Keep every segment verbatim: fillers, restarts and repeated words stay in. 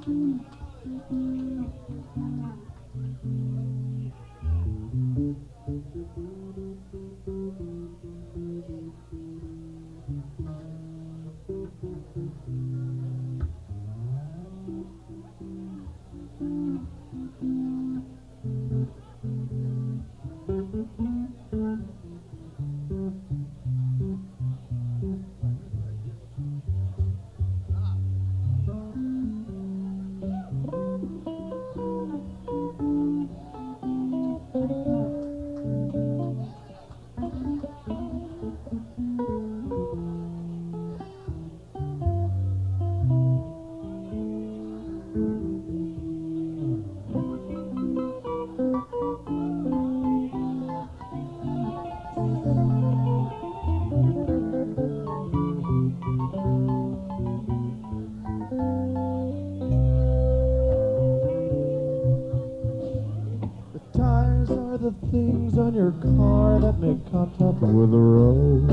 The things on your car that make contact with the road.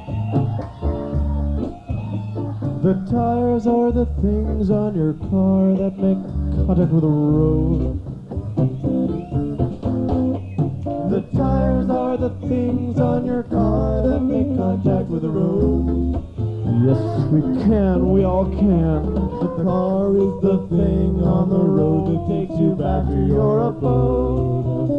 The tires are the things on your car that make contact with the road. The tires are the things on your car that make contact with the road. Yes, we can, we all can. The car is the thing on the road that takes you back to your abode.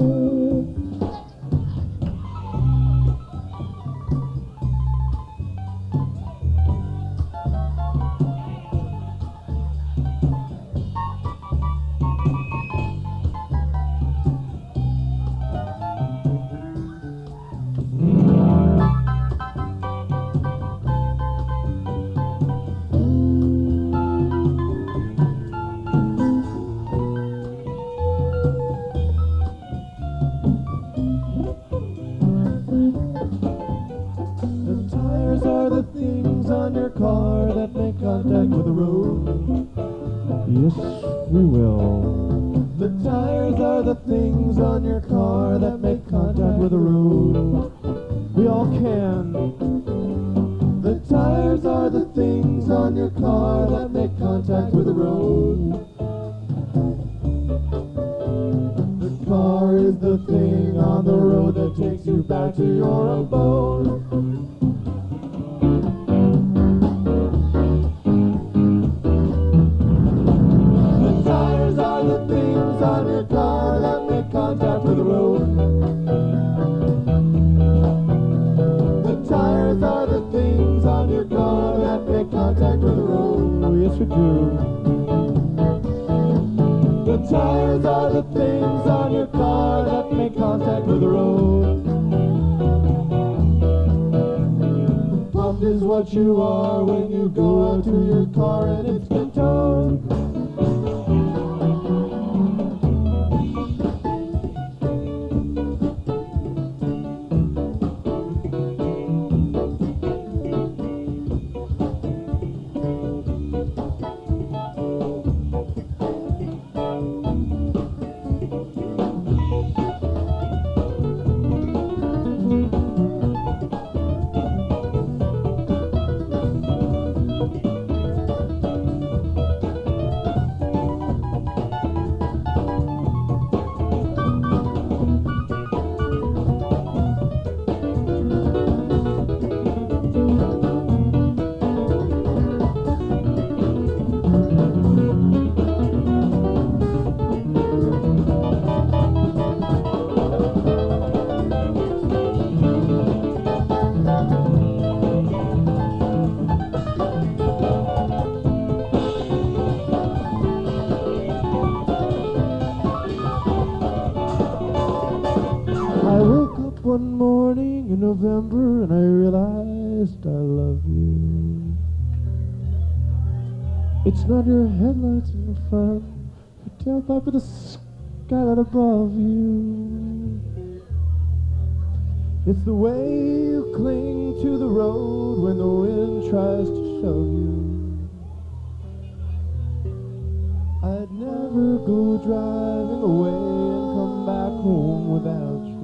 On your car that make contact with the road. Yes, we will. The tires are the things on your car that make contact with the road. We all can. The tires are the things on your car that make contact with the road. The car is the thing on the road that takes you back to your abode. The things on your car that make contact with the road. The tires are the things on your car that make contact with the road. Oh, yes, we do. The tires are the things on your car that make contact with the road. Pumped is what you are when you go out to your car and it's been towed. One morning in November and I realized I love you. It's not your headlights in the front, your tailpipe or the skyline above you. It's the way you cling to the road when the wind tries to shove you. I'd never go driving away and come back home without you.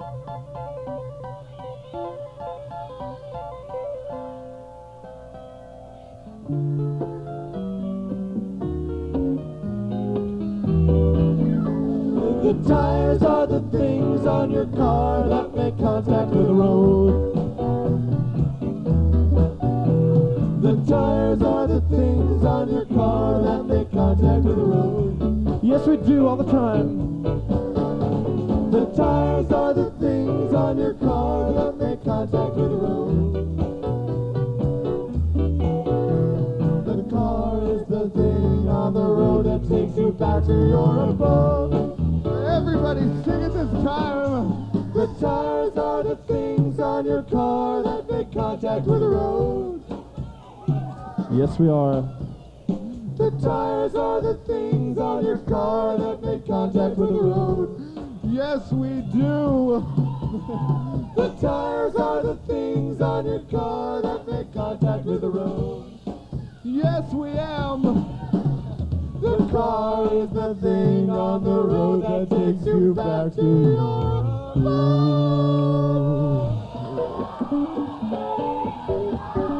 The tires are the things on your car that make contact with the road. The tires are the things on your car that make contact with the road. Yes, we do all the time. The tires are the things on your car that make contact with the road. The car is the thing on the road that takes you back to your abode. Everybody sing it this time. The tires are the things on your car that make contact with the road. Yes, we are. The tires are the things on your car that make contact with the road. Yes, we do. The tires are the things on your car that make contact with the road. Yes, we am. The car is the thing on the road that takes you back to your home.